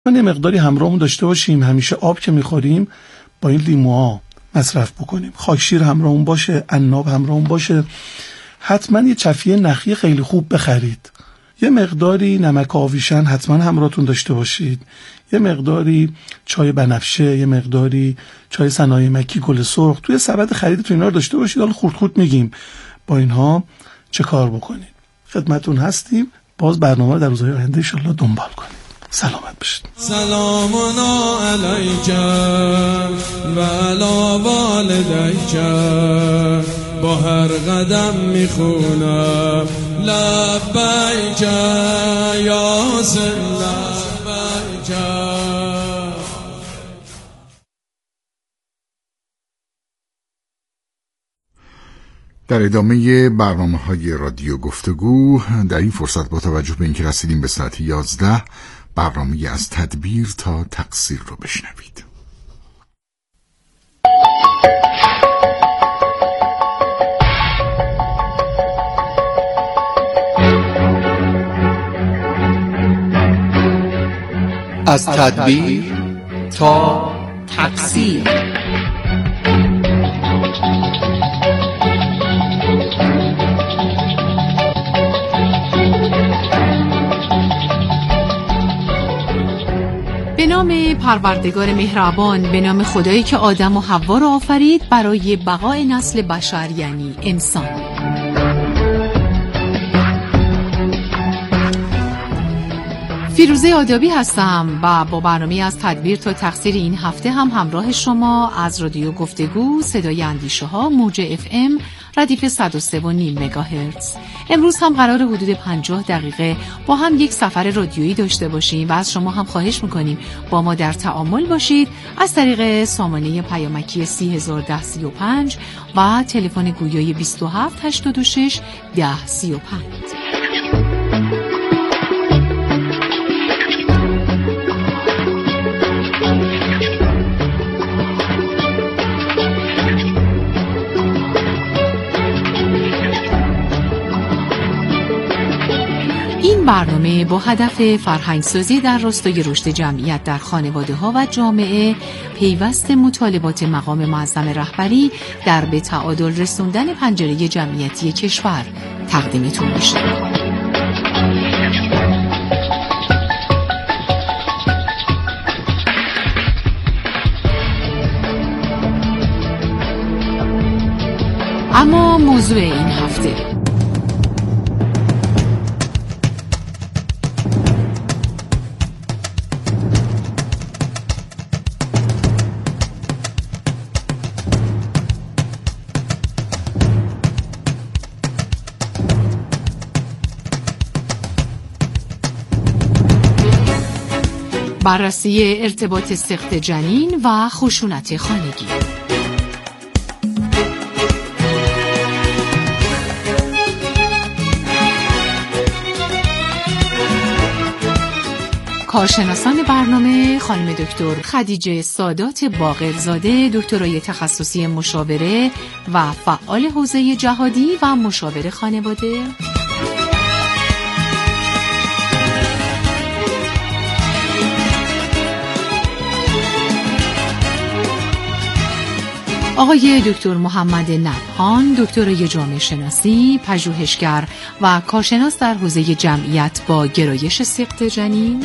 حتما یه مقداری همراهمون داشته باشیم. همیشه آب که میخوریم با این لیموها مصرف بکنیم، خاکشیر همراهمون باشه، عناب همراهمون باشه. حتما یه چفیه نخی خیلی خوب بخرید. یه مقداری نمک آویشن حتما همراهتون داشته باشید. یه مقداری چای بنفشه، یه مقداری چای صنایع مکی، گل سرخ توی سبد خریدتون اینا رو داشته باشید. حالا خورد خورد میگیم با اینها چه کار بکنید. خدمتون هستیم. باز برنامه رو در روزهای آینده ان شاءالله دنبال کنید. سلامت باشید. سلام علیک و علی والدیک، با هر قدم میخونم لبیک یا حسین لبیک. در ادامه برنامه‌های رادیو گفتگو در این فرصت با توجه به اینکه رسیدیم به ساعت 11 برنامه از تدبیر تا تقصیر رو بشنوید. از تدبیر تا تقصیر. به نام پروردگار مهربان، به نام خدایی که آدم و حوا را آفرید برای بقای نسل بشر، یعنی انسان. فیروزه آدابی هستم و با برنامه از تدبیر تا تقصیر این هفته هم همراه شما از رادیو گفتگو صدای اندیشه ها موج FM ردیف 103.5 مگاهرتز. امروز هم قرار حدود 50 دقیقه با هم یک سفر رادیویی داشته باشیم و از شما هم خواهش میکنیم با ما در تعامل باشید از طریق سامانه پیامکی 301035 و تلفن گویای 2786 1035. برنامه با هدف فرهنگسازی در راستای رشد جمعیت در خانواده‌ها و جامعه، پیوست مطالبات مقام معظم رهبری در به تعادل رسوندن پنجره جمعیتی کشور تقدیمتون میشه. اما موضوع این هفته بررسی ارتباط سقط جنین و خشونت خانگی. کارشناسان برنامه خانم دکتر خدیجه سادات باقرزاده، دکترای تخصصی مشاوره و فعال حوزه جهادی و مشاور خانواده، آقای دکتر محمد نبهان، دکترای جامعه شناسی، پژوهشگر و کارشناس در حوزه جمعیت با گرایش سقط جنین،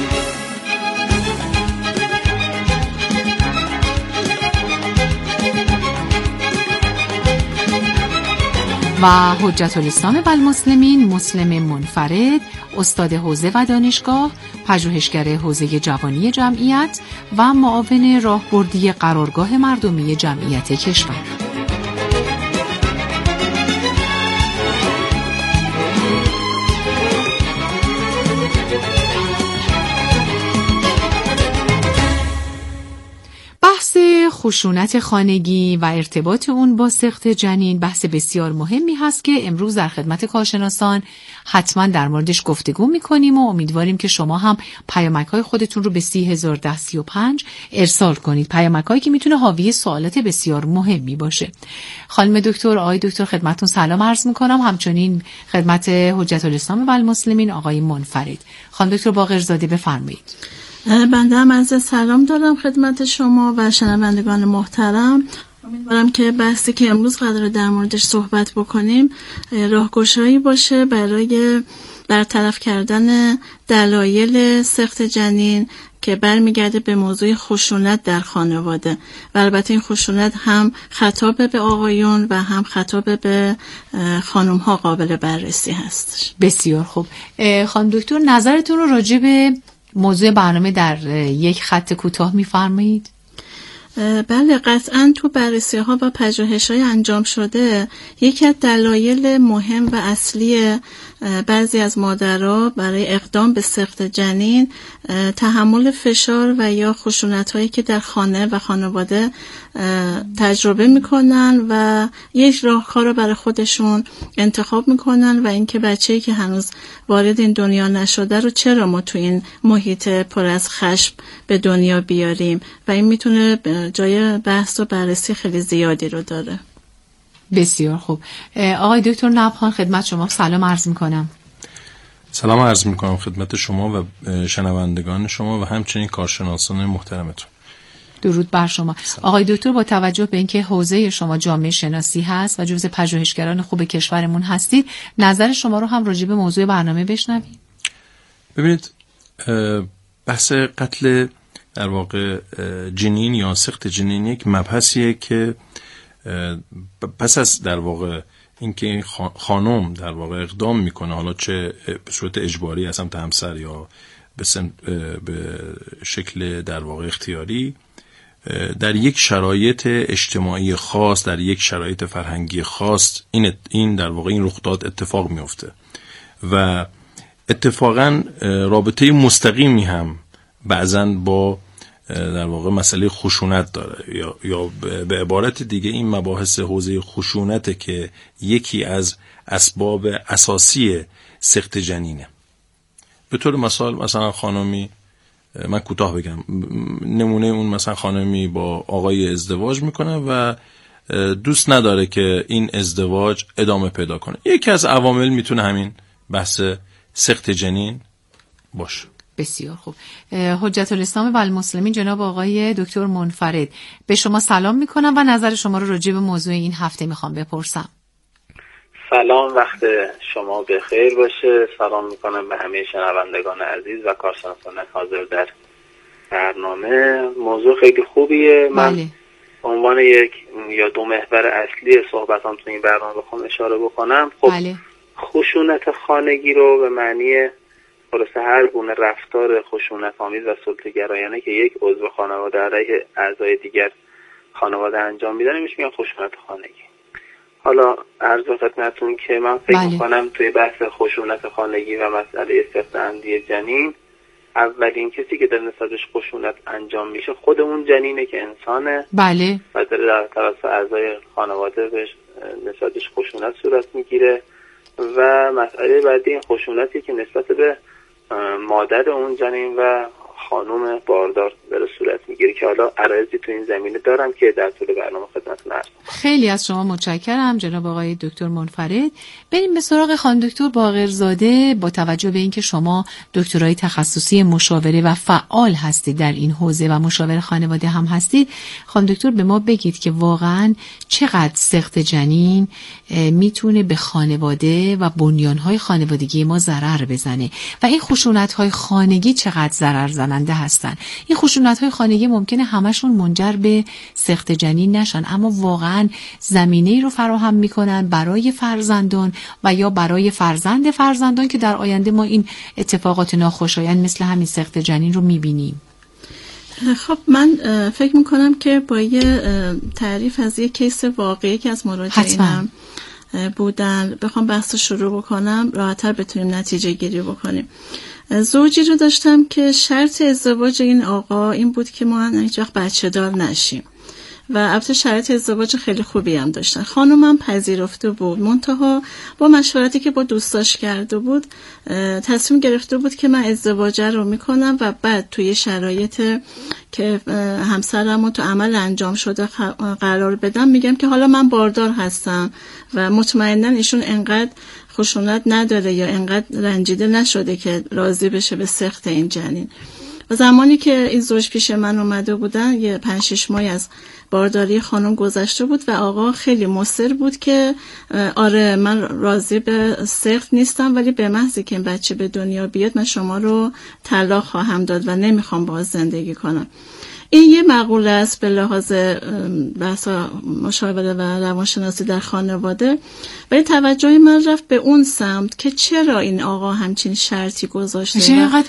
و حجت الاسلام و المسلمین مسلم منفرد، استاد حوزه و دانشگاه، پژوهشگر حوزه جوانی جمعیت و معاون راهبردی قرارگاه مردمی جمعیت کشور. بحث خشونت خانگی و ارتباط اون با سقط جنین بحث بسیار مهمی هست که امروز در خدمت کارشناسان حتما در موردش گفتگو میکنیم و امیدواریم که شما هم پیامک‌های خودتون رو به 301035 ارسال کنید. پیامک‌هایی که میتونه حاوی سوالات بسیار مهمی باشه. خانم دکتر، آقای دکتر، خدمتتون سلام عرض میکنم. همچنین خدمت حجت الاسلام و المسلمین آقای منفرد. خانم دکتر باقرزاده بفرمایید. بنده هم عرض سلام دارم خدمت شما و شنوندگان محترم. امیدوارم که بحثی که امروز قراره در موردش صحبت بکنیم راهگشایی باشه برای برطرف کردن دلایل سقط جنین که برمیگرده به موضوع خشونت در خانواده و البته این خشونت هم خطاب به آقایون و هم خطاب به خانم ها قابل بررسی هستش. بسیار خوب. خانم دکتر نظرتون رو راجع به موضوع برنامه در یک خط کوتاه می‌فرمایید؟ بله، قطعاً تو بررسی ها و پژوهش های انجام شده یکی از دلایل مهم و اصلی بعضی از مادرها برای اقدام به سقط جنین تحمل فشار و یا خشونت هایی که در خانه و خانواده تجربه میکنن و یک راهکار رو برای خودشون انتخاب میکنن و اینکه بچه‌ای که هنوز وارد این دنیا نشده رو چرا ما تو این محیط پر از خشم به دنیا بیاریم و این میتونه جای بحث و بررسی خیلی زیادی رو داره. بسیار خوب. آقای دکتر نبهان خدمت شما سلام عرض میکنم. سلام عرض میکنم خدمت شما و شنوندگان شما و همچنین کارشناسان محترمتون. درود بر شما. آقای دکتر با توجه به اینکه حوزه شما جامعه شناسی هست و جزو پژوهشگران خوب کشورمون هستید، نظر شما رو هم راجع به موضوع برنامه بشنویم. ببینید، بحث قتل در واقع جنین یا سقط جنین یک مبحثیه که پس از در واقع اینکه این خانم در واقع اقدام میکنه، حالا چه به صورت اجباری از سمت همسر یا به شکل در واقع اختیاری، در یک شرایط اجتماعی خاص، در یک شرایط فرهنگی خاص این در واقع این رخداد اتفاق میفته و اتفاقا رابطه مستقیمی هم بعضاً با در واقع مسئله خشونت داره یا به عبارت دیگه این مباحث حوزه خشونته که یکی از اسباب اساسی سقط جنینه. به طور مثلا خانمی، من کوتاه بگم نمونه اون، مثلا خانمی با آقای ازدواج میکنه و دوست نداره که این ازدواج ادامه پیدا کنه. یکی از عوامل میتونه همین بحث سقط جنین باشه. بسیار خوب. حجت الاسلام و المسلمین جناب آقای دکتر منفرد، به شما سلام میکنم و نظر شما رو راجع به موضوع این هفته میخوام بپرسم. سلام، وقت شما بخیر باشه. سلام میکنم به همه شنوندگان عزیز و کارشناسان حاضر در برنامه. موضوع خیلی خوبیه. من بله. عنوان یک یا دو محور اصلی صحبتام تو این برنامه بخوام اشاره بکنم، خب بله. خشونت خانگی رو به معنی خلاصه هر گونه رفتار خشونت‌آمیز و سلطه‌گرایانه که یک عضو خانواده علیه اعضای دیگر خانواده انجام میده میشه میگن خشونت خانگی. حالا عرض خدمتتون که من فکر می‌کنم توی بحث خشونت خانگی و مسئله سقط عمدی جنین، اولین کسی که در نسبتش خشونت انجام میشه خود اون جنینه که انسانه. بله. و در توسط اعضای خانواده بهش نسبتش خشونت صورت میگیره. و مسئله بعدی این خشونتی که نسبت به مادر اون جنین و خانم باردار داره صورت میگیره که حالا عرایضی تو این زمینه دارم که در طول برنامه خدمتتون عرض می‌کنم. خیلی از شما متشکرم جناب آقای دکتر منفرد. بریم به سراغ خانم دکتر باقرزاده. با توجه به اینکه شما دکترای تخصصی مشاوره و فعال هستید در این حوزه و مشاور خانواده هم هستید، خانم دکتر به ما بگید که واقعاً چقدر سقط جنین میتونه به خانواده و بنیانهای خانوادگی ما ضرر بزنه و این خشونت‌های خانگی چقدر ضرر زننده هستن. این خشونت‌های خانگی ممکنه همشون منجر به سقط جنین نشن، اما واقعاً زمینه‌ای رو فراهم میکنن برای فرزندان و یا برای فرزندان که در آینده ما این اتفاقات ناخوشایند مثل همین سقط جنین رو میبینیم. خب من فکر میکنم که با یه تعریف از یه کیس واقعی که از مراجعینم بودن بخوام بحث شروع بکنم راحت‌تر بتونیم نتیجه گیری بکنیم. زوجی رو داشتم که شرط ازدواج این آقا این بود که ما هیچ وقت بچه دار نشیم و البته شرط ازدواج خیلی خوبی هم داشتن. خانومم پذیرفته بود، منتها با مشورتی که با دوستاش کرده بود تصمیم گرفته بود که من ازدواج رو میکنم و بعد توی شرایط که همسرمو تو عمل انجام شده قرار بدم میگم که حالا من باردار هستم و مطمئناً ایشون انقدر خشونت نداره یا انقدر رنجیده نشده که راضی بشه به سقط این جنین. و زمانی که این زوج پیش من اومده بودن یه 5-6 ماه از بارداری خانم گذشته بود و آقا خیلی مصر بود که آره من راضی به سخت نیستم، ولی به محضی که این بچه به دنیا بیاد من شما رو طلاق خواهم داد و نمیخوام باهاش زندگی کنم. این یه مقوله است به لحاظ بحث مشاوره و روانشناسی در خانواده، ولی توجه من رفت به اون سمت که چرا این آقا همچین شرطی گذاشته، چرا اینقدر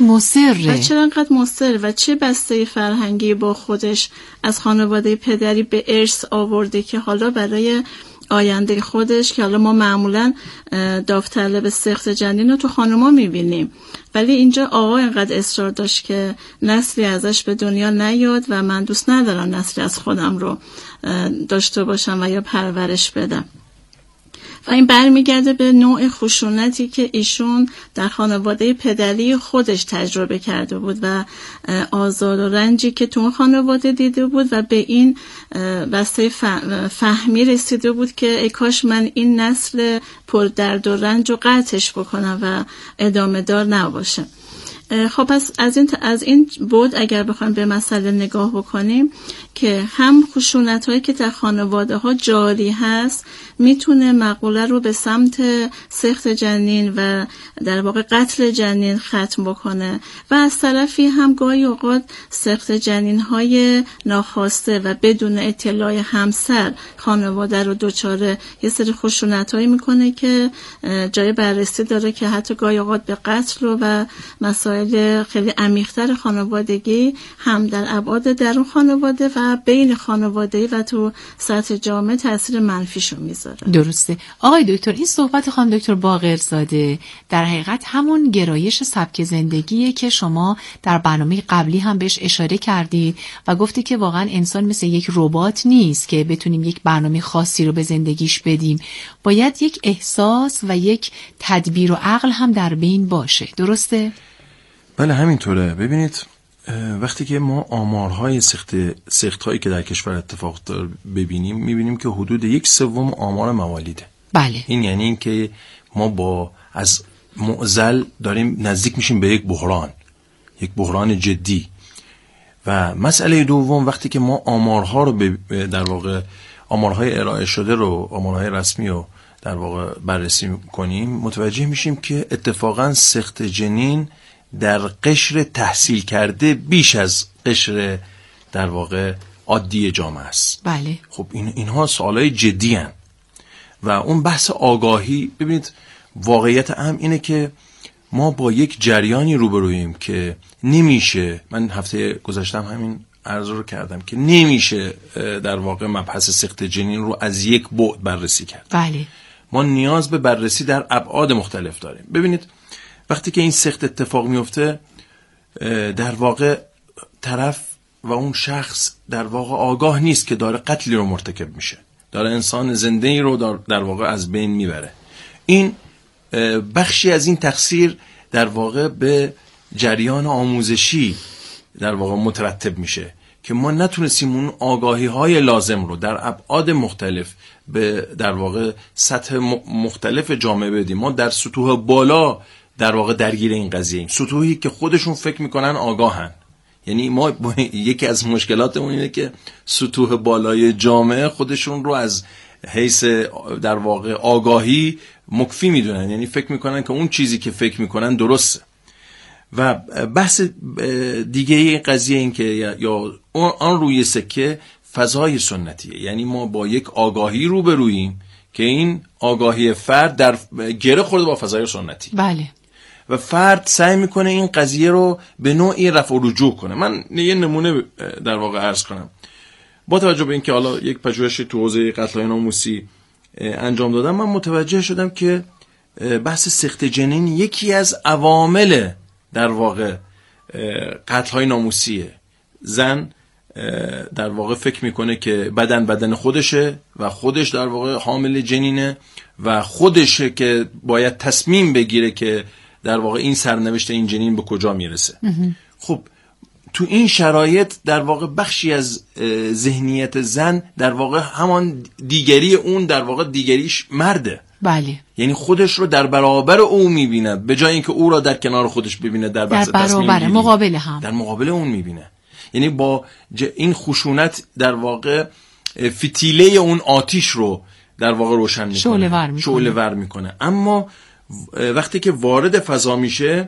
مصره و چه بسته فرهنگی با خودش از خانواده پدری به ارث آورده که حالا برای آینده خودش، که حالا ما معمولا داوطلب سخت جنین رو تو خانوما میبینیم، ولی اینجا آقا اینقدر اصرار داشت که نسلی ازش به دنیا نیاد و من دوست ندارم نسلی از خودم رو داشته باشم و یا پرورش بدم. و این برمیگرده به نوع خشونتی که ایشون در خانواده پدری خودش تجربه کرده بود و آزار و رنجی که تو خانواده دیده بود و به این بسته فهمی رسیده بود که ای کاش من این نسل پر درد و رنج رو قطعش بکنم و ادامه دار نباشه. خب پس از این بود اگر بخوایم به مسئله نگاه بکنیم که هم خشونت هایی که در خانواده ها جاری هست میتونه مقوله رو به سمت سخت جنین و در واقع قتل جنین ختم بکنه و از طرفی هم گاهی اوقات سخت جنین های ناخواسته و بدون اطلاع همسر خانواده رو دچار یه سری خشونت هایی میکنه که جای بررسی داره که حتی گاهی اوقات به قتل و مسائل خیلی عمیق‌تر خانوادگی هم در ابعاد درون خانواده و بین خانواده و تو سطح جامعه تاثیر منفیشو میذاره. درسته. آقای دکتر، این صحبت خانم دکتر باقرزاده در حقیقت همون گرایش سبک زندگیه که شما در برنامه قبلی هم بهش اشاره کردید و گفتی که واقعا انسان مثل یک ربات نیست که بتونیم یک برنامه خاصی رو به زندگیش بدیم، باید یک احساس و یک تدبیر و عقل هم در بین باشه. درسته؟ بله همینطوره. ببینید وقتی که ما آمارهای سخت‌هایی که در کشور اتفاق داره ببینیم، میبینیم که حدود 1/3 آمار موالیده. بله. این یعنی این که ما از معضل داریم نزدیک میشیم به یک بحران جدی. و مسئله دوم، وقتی که ما آمارها رو در واقع آمارهای ارائه شده رو، آمارهای رسمی رو در واقع بررسی کنیم، متوجه میشیم که اتفاقا سخت جنین در قشر تحصیل کرده بیش از قشر در واقع عادی جامعه است. بله. خب اینها سوالای جدی هستند و اون بحث آگاهی، ببینید واقعیت هم اینه که ما با یک جریانی روبرویم که نمیشه، من هفته گذشتم همین عرض رو کردم که نمیشه در واقع مبحث سخت جنین رو از یک بعد بررسی کرد. بله. ما نیاز به بررسی در ابعاد مختلف داریم. ببینید وقتی که این سخت اتفاق میفته، در واقع طرف و اون شخص در واقع آگاه نیست که داره قتلی رو مرتکب میشه، داره انسان زنده‌ای رو در واقع از بین میبره. این بخشی از این تقصیر در واقع به جریان آموزشی در واقع مترتب میشه که ما نتونستیم اون آگاهی های لازم رو در ابعاد مختلف به در واقع سطح مختلف جامعه بدیم. ما در سطوح بالا در واقع درگیر این قضیه ایم، سطوحی که خودشون فکر میکنن آگاهن. یعنی ما یکی از مشکلاتمون اینه که سطوح بالای جامعه خودشون رو از حیث در واقع آگاهی مکفی میدونن، یعنی فکر میکنن که اون چیزی که فکر میکنن درسته. و بحث دیگه این قضیه این که یا آن روی سکه فضای سنتیه، یعنی ما با یک آگاهی روبروییم که این آگاهی فرد در گره خورده با فضای سنتی. بله. و فرد سعی میکنه این قضیه رو به نوعی رفع و رجوع کنه. من یه نمونه در واقع عرض کنم. با توجه به اینکه حالا یک پژوهشی تو حوزه قتل‌های ناموسی انجام دادم، من متوجه شدم که بحث سخت جنین یکی از عوامل در واقع قتل‌های ناموسیه. زن در واقع فکر میکنه که بدن خودشه و خودش در واقع حامل جنینه و خودشه که باید تصمیم بگیره که در واقع این سرنوشت این جنین به کجا میرسه. خب تو این شرایط در واقع بخشی از ذهنیت زن در واقع همان دیگری اون در واقع دیگریش مرده. بله. یعنی خودش رو در برابر او میبینه، به جای اینکه او را در کنار خودش ببینه در بحث تصمیم گیری، مقابل هم، در مقابل اون میبینه. یعنی با این خشونت در واقع فتیله اون آتیش رو در واقع روشن میکنه، شعله ور میکنه. اما وقتی که وارد فضا میشه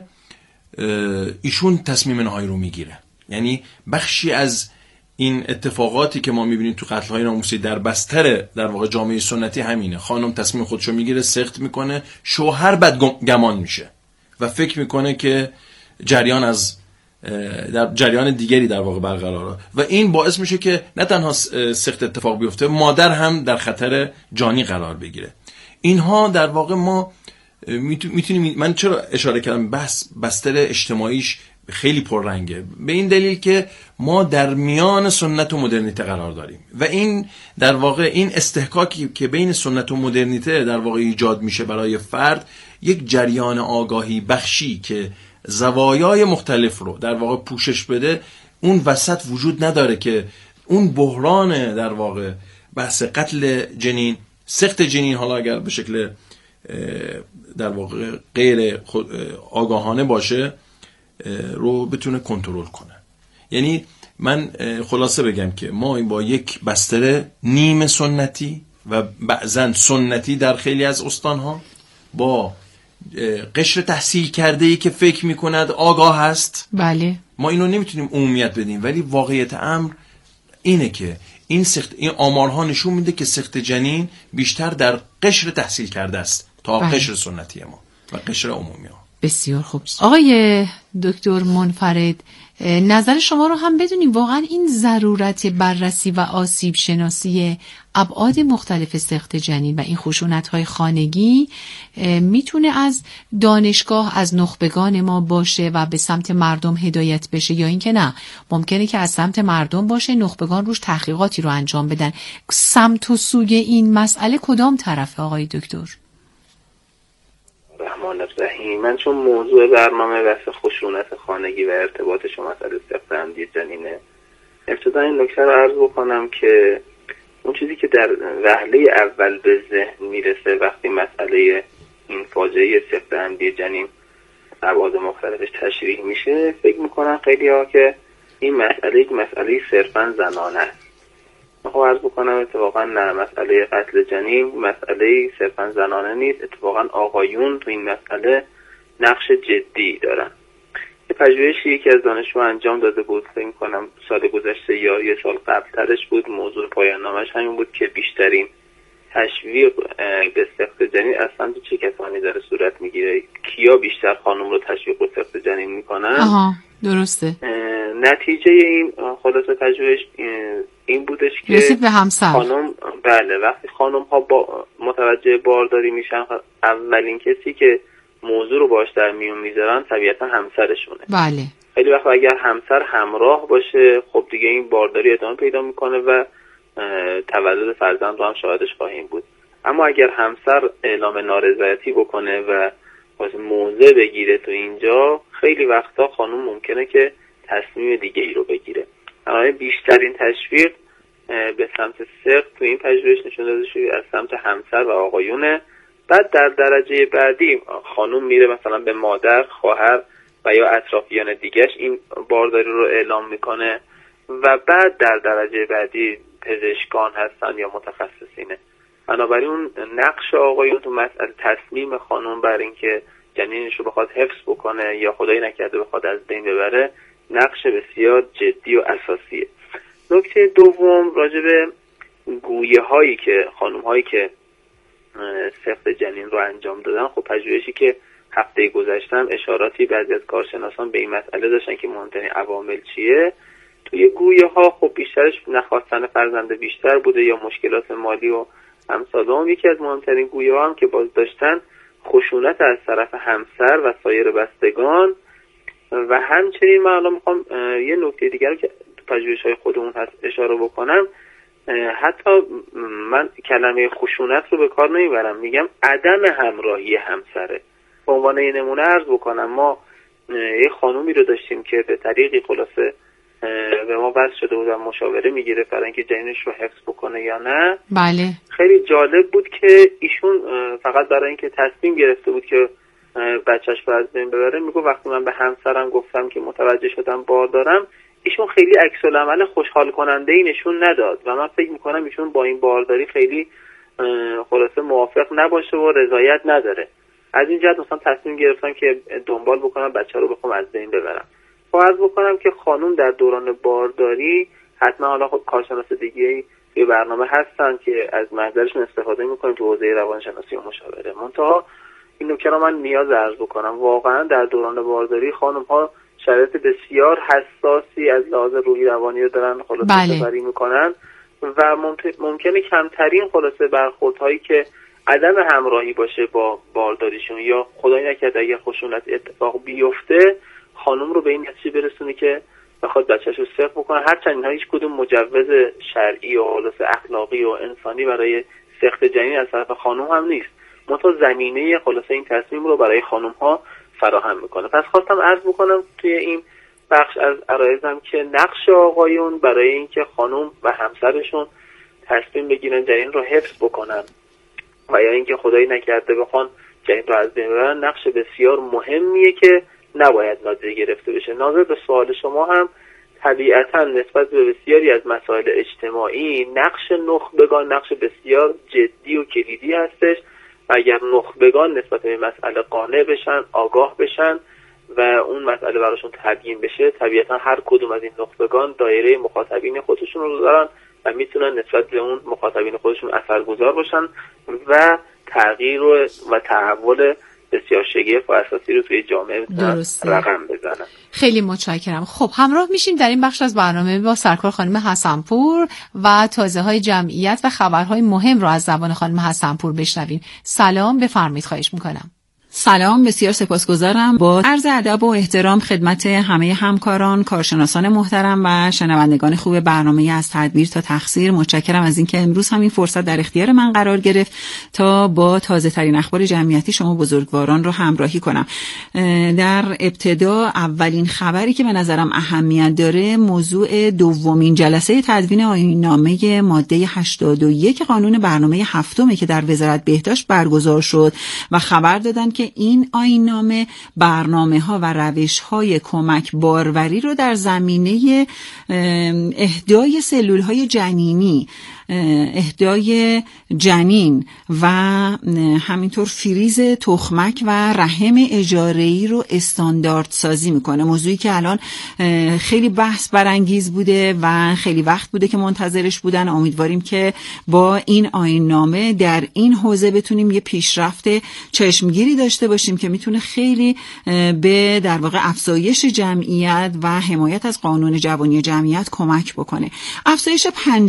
ایشون تصمیم نهایی رو میگیره. یعنی بخشی از این اتفاقاتی که ما میبینیم تو قتل‌های ناموسی در بستر در واقع جامعه سنتی همینه. خانم تصمیم خودشو میگیره، سخت میکنه، شوهر بعد گمان میشه و فکر میکنه که جریان از در جریان دیگری در واقع برقراره و این باعث میشه که نه تنها سخت اتفاق بیفته، مادر هم در خطر جانی قرار بگیره. اینها در واقع ما میتونیم، من چرا اشاره کردم بستر اجتماعیش خیلی پررنگه، به این دلیل که ما در میان سنت و مدرنیته قرار داریم و این در واقع این استحکاکی که بین سنت و مدرنیته در واقع ایجاد میشه برای فرد، یک جریان آگاهی بخشی که زوایای مختلف رو در واقع پوشش بده، اون وسط وجود نداره که اون بحران در واقع بحث قتل جنین، سخت جنین، حالا اگر به شکل در واقع غیر آگاهانه باشه، رو بتونه کنترل کنه. یعنی من خلاصه بگم که ما با یک بستر نیمه سنتی و بعضن سنتی در خیلی از استانها، با قشر تحصیل کرده‌ای که فکر می‌کند آگاه هست، بله، ما اینو نمیتونیم عمومیت بدیم، ولی واقعیت امر اینه که این آمارها نشون میده که سخت جنین بیشتر در قشر تحصیل کرده است تا قشر سنتی ما و قشر عمومی ها. بسیار خوب. آقای دکتر منفرد، نظر شما رو هم بدونیم. واقعا این ضرورت بررسی و آسیب شناسی ابعاد مختلف سخت جنین و این خشونت‌های خانگی میتونه از دانشگاه، از نخبگان ما باشه و به سمت مردم هدایت بشه، یا اینکه نه ممکنه که از سمت مردم باشه، نخبگان روش تحقیقاتی رو انجام بدن. سمت و سوی این مسئله کدام طرفه آقای دکتر؟ رحمان الرحیم. من چون موضوع برنامه بحث خشونت خانگی و ارتباطش و مسئله سخت عمدی جنینه، ابتدا این نکته رو عرض بکنم که اون چیزی که در وهله اول به ذهن میرسه وقتی مسئله این فاجعه سخت عمدی جنین ابعاد مختلفش تشریح میشه، فکر میکنن خیلی ها که این مسئله یک مسئله صرفا زنانه است. خب عرض بکنم اتفاقا نه، مسئله قتل جنین مسئله صرفا زنانه نیست. اتفاقا آقایون تو این مسئله نقش جدی دارن. یه پژوهشی یکی از دانشجو انجام داده بود، فکر می‌کنم سال گذشته یا یه سال قبل‌ترش بود، موضوع پایان نامش همین بود که بیشترین تشویق به سخت جنین از سمت چه کسانی داره صورت میگیره، کیا بیشتر خانم رو تشویق به سخت جنین میکنن. درسته. نتیجه این خلاصه پژوهش این بودش که رسید به همسر. خانم، بله، وقتی خانم ها با متوجه بارداری میشن، اولین کسی که موضوع رو باش در میون میذارن طبیعتا همسرشونه. بله. خیلی وقت اگر همسر همراه باشه، خب دیگه این بارداری ادامه پیدا میکنه و تولد فرزند رو هم شاهدش خواهیم بود. اما اگر همسر اعلام نارضایتی بکنه و موضع بگیره تو اینجا، خیلی وقتا خانم ممکنه که تصمیم دیگه ای رو بگیره. اما بیشترین تشویق به سمت سخت تو این پژوهش نشون داده شده از سمت همسر و آقایونه. بعد در درجه بعدی خانم میره مثلا به مادر، خواهر و یا اطرافیان دیگهش این بارداری رو اعلام میکنه و بعد در درجه بعدی پزشکان هستن یا متخصصینه. بنابراین اون نقش آقایون تو مسئله تصمیم خانم بر این که جنینش رو بخواد حفظ بکنه یا خدایی نکرده بخواد از بین ببره، نقش بسیار جدی و اساسیه. نکته دوم راجع به گویه هایی که خانم هایی که سخت جنین رو انجام دادن، خب پژوهشی که هفته گذشتم اشاراتی بعضی از کارشناسان به این مسئله داشتن که مهمترین عوامل چیه. توی گویه ها خب بیشترش نخواستن فرزند بیشتر بوده یا مشکلات مالی و همسالان. یکی از مهمترین گویه ها هم که باز داشتن خشونت از طرف همسر و سایر بستگان و همچنین من الان میخوام یه نکته دیگر رو که تو پژوهش‌های خودمون هست اشاره بکنم. حتی من کلمه خشونت رو به کار نمیبرم، میگم عدم همراهی همسره. به عنوان یه نمونه عرض بکنم، ما یه خانومی رو داشتیم که به طریقی خلاصه به ما بس شده بود و مشاوره میگیره برای اینکه جنینش رو حفظ بکنه یا نه. بله. خیلی جالب بود که ایشون فقط برای اینکه تصمیم گرفته بود که بچهش رو از بین ببره، میگه وقتی من به همسرم گفتم که متوجه شدم بار دارم، ایشون خیلی عکس العمل خوشحال کننده ای نشون نداد و من فکر میکنم ایشون با این بارداری خیلی خلاصه موافق نباشه و رضایت نداره. از این جهت مثلا تصمیم گرفتم که دنبال بکنم بچه رو بخوام از بین ببرم. فرض بکنم که خانم در دوران بارداری حتما حالا خود کارشناس دیگه‌ای توی برنامه هستن که از محضرشون استفاده میکنیم تو حوزه روانشناسی و مشاوره. منتها این نکته رو من نیاز عرض بکنم، واقعا در دوران بارداری خانم‌ها شرایط بسیار حساسی از لحاظ روحی روانی رو دارن خلاصه سپری میکنن و ممکنه کمترین خلاصه برخوردهایی که عدم همراهی باشه با بارداریشون یا خدای نکرده اگر خشونت اتفاق بیفته خانم رو به این نتیجه برسونه که بخواد بچه‌شو سقط بکنه، هرچند اینها هیچ کدوم مجوز شرعی و خلاصه اخلاقی و انسانی برای سقط جنین از طرف خانم هم نیست، منتها زمینه خلاصه این تصمیم رو برای خانم ها فراهم میکنه. پس خواستم عرض بکنم توی این بخش از عرایزم که نقش آقایون برای اینکه خانم و همسرشون تصمیم بگیرن جنین رو حفظ بکنن و یا اینکه خدایی نکرده بخوان جنین رو از بین ببرن نقش بسیار مهمیه که نباید نادیده گرفته بشه. ناظر به سوال شما هم طبیعتا نسبت به بسیاری از مسائل اجتماعی نقش نخبگان نقش بسیار جدی و کلیدی هستش و اگر نخبگان نسبت به مسئله قانع بشن، آگاه بشن و اون مسئله براشون تبیین بشه، طبیعتا هر کدوم از این نخبگان دایره مخاطبین خودشون رو دارن و میتونن نسبت به اون مخاطبین خودشون اثرگذار باشن و تغییر و تحول بسیار شگرف و اساسی رو توی جامعه رقم بزنن. خیلی متشکرم. خب همراه میشیم در این بخش از برنامه با سرکار خانم حسن‌پور و تازه‌های جمعیت و خبرهای مهم رو از زبان خانم حسن‌پور بشنویم. سلام، بفرمایید، خواهش میکنم. سلام، بسیار سپاسگزارم. با عرض ادب و احترام خدمت همه همکاران، کارشناسان محترم و شنوندگان خوب برنامه از تدبیر تا تقصیر، متشکرم از اینکه امروز هم این فرصت در اختیار من قرار گرفت تا با تازه ترین اخبار جمعیتی شما بزرگواران رو همراهی کنم. در ابتدا اولین خبری که به نظرم اهمیت داره موضوع دومین جلسه تدوین آیین‌نامه ماده 81 قانون برنامه هفتمه که در وزارت بهداشت برگزار شد و خبر دادن که این آیین‌نامه برنامه‌ها و روش‌های کمک باروری رو در زمینه اهدای سلول‌های جنینی، اهدای جنین و همینطور فریز تخمک و رحم اجاره‌ای رو استاندارد سازی میکنه. موضوعی که الان خیلی بحث برانگیز بوده و خیلی وقت بوده که منتظرش بودن. امیدواریم که با این آیین‌نامه در این حوزه بتونیم یه پیشرفت چشمگیری داشته باشیم که میتونه خیلی به در واقع افزایش جمعیت و حمایت از قانون جوانی جمعیت کمک بکنه. افزایش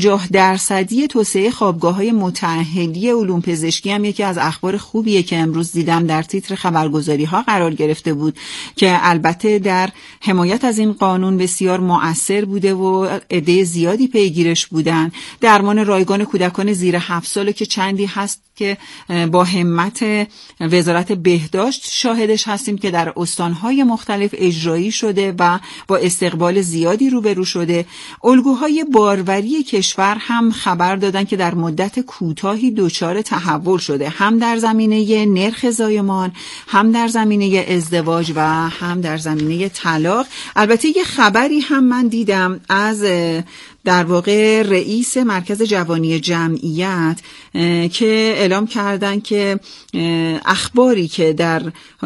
50% توسعه خوابگاه‌های متأهلی علوم پزشکی هم یکی از اخبار خوبیه که امروز دیدم در تیتر خبرگزاری‌ها قرار گرفته بود که البته در حمایت از این قانون بسیار مؤثر بوده و عده زیادی پیگیرش بودن. درمان رایگان کودکان زیر 7 ساله که چندی هست که با همت وزارت بهداشت شاهدش هستیم که در استان‌های مختلف اجرایی شده و با استقبال زیادی روبرو شده. الگوهای باروری کشور هم خبر دادن که در مدت کوتاهی دچار تحول شده، هم در زمینه نرخ زایمان، هم در زمینه ازدواج و هم در زمینه طلاق. البته یه خبری هم من دیدم از در واقع رئیس مرکز جوانی جمعیت که اعلام کردن که اخباری که در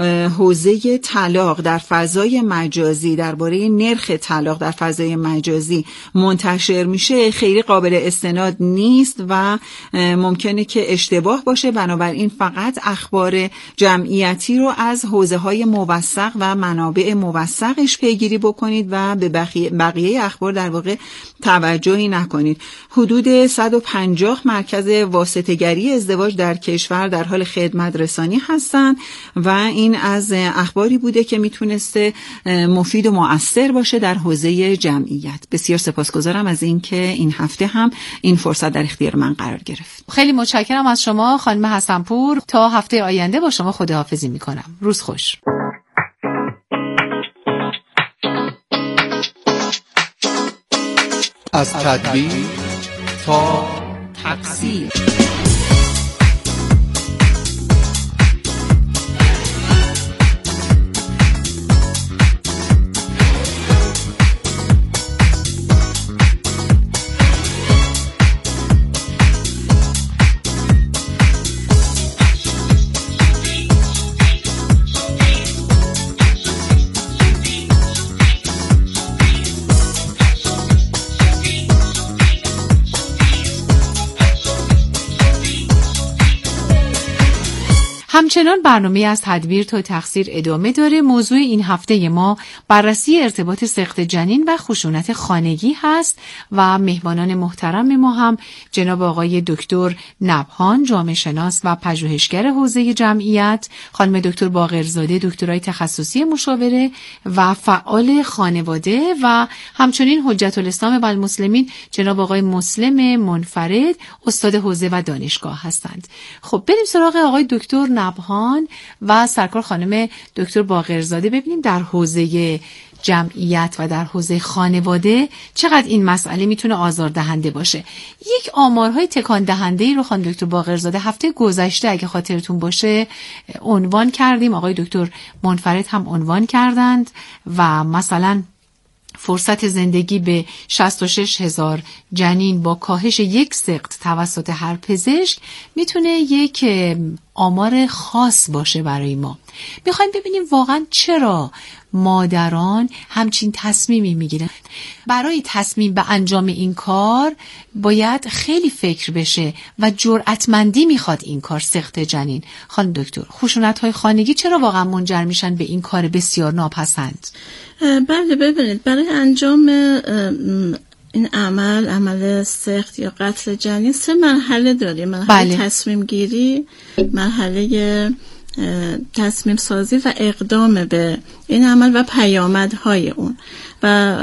حوزه طلاق در فضای مجازی درباره نرخ طلاق در فضای مجازی منتشر میشه خیلی قابل استناد نیست و ممکنه که اشتباه باشه. بنابراین فقط اخبار جمعیتی رو از حوزه‌های موثق و منابع موثقش پیگیری بکنید و به بقیه اخبار در واقع توجهی نکنید. حدود 150 مرکز واسطه‌گری ازدواج در کشور در حال خدمت رسانی هستند و این از اخباری بوده که میتونسته مفید و مؤثر باشه در حوزه جمعیت. بسیار سپاسگزارم از اینکه این هفته هم این فرصت در اختیار من قرار گرفت. خیلی متشکرم از شما خانم حسن‌پور. تا هفته آینده با شما خداحافظی میکنم. روز خوش. از تدبیر تا تقصیر. همچنان برنامه از تدبیر تا تقصیر ادامه داره. موضوع این هفته ما بررسی ارتباط سقط جنین و خشونت خانگی هست و مهمانان محترم ما هم جناب آقای دکتر نبهان، جامعه شناس و پژوهشگر حوزه جمعیت، خانم دکتر باقرزاده، دکترای تخصصی مشاوره و فعال خانواده، و همچنین حجت الاسلام و المسلمین جناب آقای مسلم منفرد، استاد حوزه و دانشگاه هستند. خب بریم سراغ آقای دکتر نبهان و سرکار خانم دکتر باقرزاده، ببینیم در حوزه جمعیت و در حوزه خانواده چقدر این مسئله میتونه آزاردهنده باشه. یک آمارهای تکان دهنده ای رو خانم دکتر باقرزاده هفته گذشته اگه خاطرتون باشه عنوان کردیم، آقای دکتر منفرد هم عنوان کردند و مثلا فرصت زندگی به 66,000 جنین با کاهش 1 سقط توسط هر پزشک میتونه یک آمار خاص باشه برای ما. میخوایم ببینیم واقعا چرا مادران همچین تصمیمی میگیرن. برای تصمیم به انجام این کار باید خیلی فکر بشه و جرأتمندی میخواد این کار سقط جنین. خانم دکتر، خشونت‌های خانگی چرا واقعا منجر میشن به این کار بسیار ناپسند؟ بله، ببینید برای انجام این عمل سقط یا قتل جنین 3 مرحله داریم. مرحله تصمیم گیری، مرحله تصمیم سازی و اقدام به این عمل و پیامدهای اون. و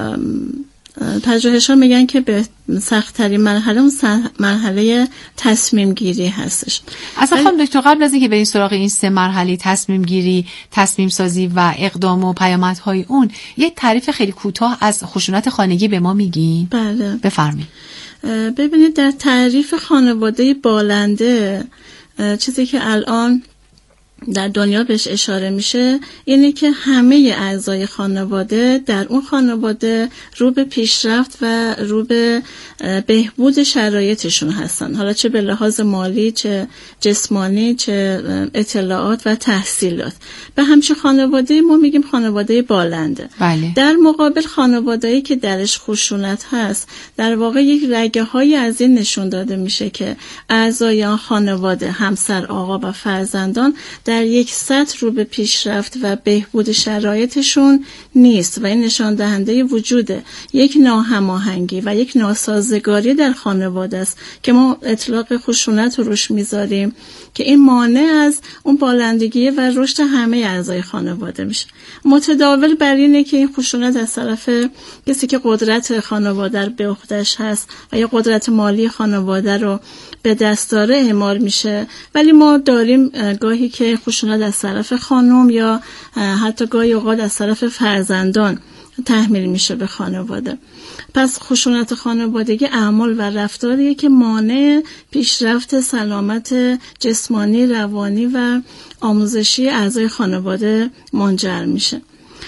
پژوهش‌ها میگن که به سخت‌ترین مرحله اون مرحله تصمیم گیری هستش. اصلا خانم دکتر قبل از اینکه بریم سراغ این 3 مرحله تصمیم گیری، تصمیم سازی و اقدام و پیامدهای اون، یک تعریف خیلی کوتاه از خشونت خانگی به ما میگین؟ بله، بفرمایید. ببینید در تعریف خانواده بالنده چیزی که الان در دنیا بهش اشاره میشه اینه که همه اعضای خانواده در اون خانواده رو به پیشرفت و رو به بهبود شرایطشون هستن، حالا چه به لحاظ مالی، چه جسمانی، چه اطلاعات و تحصیلات. به همچین خانواده ما میگیم خانواده بالنده. بله. در مقابل خانواده‌ای که درش خشونت هست، در واقع یک رگه های از این نشون داده میشه که اعضای آن خانواده، همسر، آقا و فرزندان در یک سطح رو به پیشرفت و بهبود شرایطشون نیست و این نشان دهنده وجود یک ناهماهنگی و یک ناسازگاری در خانواده است که ما اطلاق خشونت رو روش میذاریم که این مانع از اون بالندگی و رشد همه اعضای خانواده میشه. متداول بر اینه که این خشونت از طرف کسی که قدرت خانواده به عهده‌اش هست و یا قدرت مالی خانواده رو به دست داره اعمال میشه، ولی ما داریم گاهی که خشونت از طرف خانم یا حتی گاهی اوقات از طرف فرزندان تحمیل میشه به خانواده. پس خشونت خانوادگی اعمال و رفتاریه که مانع پیشرفت سلامت جسمانی، روانی و آموزشی اعضای خانواده منجر میشه.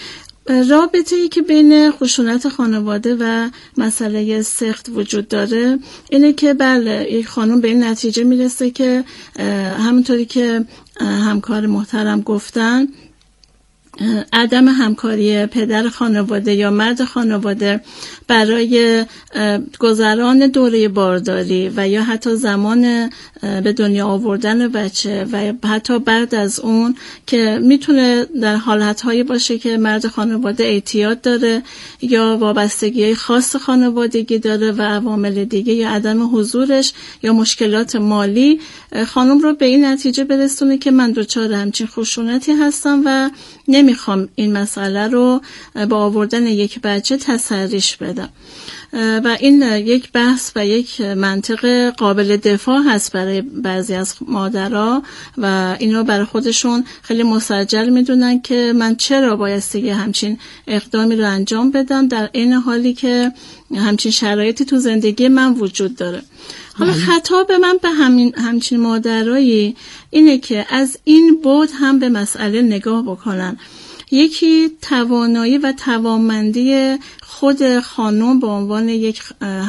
رابطه ای که بین خشونت خانواده و مسئله سقط وجود داره اینه که بله، یک خانم به این نتیجه میرسه که همونطوری که همکار محترم گفتن، عدم همکاری پدر خانواده یا مرد خانواده برای گذران دوره بارداری و یا حتی زمان به دنیا آوردن بچه و حتی بعد از اون که میتونه در حالتهایی باشه که مرد خانواده اعتیاد داره یا وابستگی خاص خانوادگی داره و عوامل دیگه یا عدم حضورش یا مشکلات مالی، خانم رو به این نتیجه برسونه که من دچار همچین خشونتی هستم و نمیخوام این مسئله رو با آوردن یک بچه تسریش بدم. و این یک بحث و یک منطق قابل دفاع هست برای بعضی از مادرها و اینو برای خودشون خیلی مسجل میدونن که من چرا بایستی همچین اقدامی رو انجام بدم در این حالی که همچین شرایطی تو زندگی من وجود داره. حالا خطاب من به همچین مادرایی اینه که از این بعد هم به مسئله نگاه بکنن. یکی توانایی و توانمندی خود خانم به عنوان یک